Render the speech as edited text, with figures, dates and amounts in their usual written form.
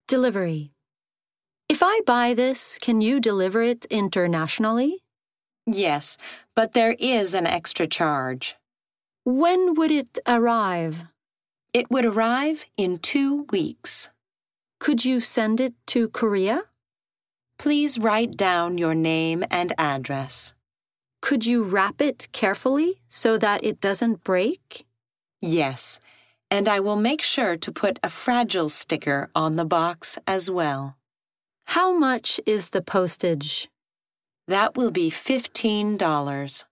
Delivery. If I buy this, can you deliver it internationally? Yes, but there is an extra charge. When would it arrive? It would arrive in 2 weeks. Could you send it to Korea? Please write down your name and address. Could you wrap it carefully so that it doesn't break? Yes, and I will make sure to put a fragile sticker on the box as well. How much is the postage? That will be $15.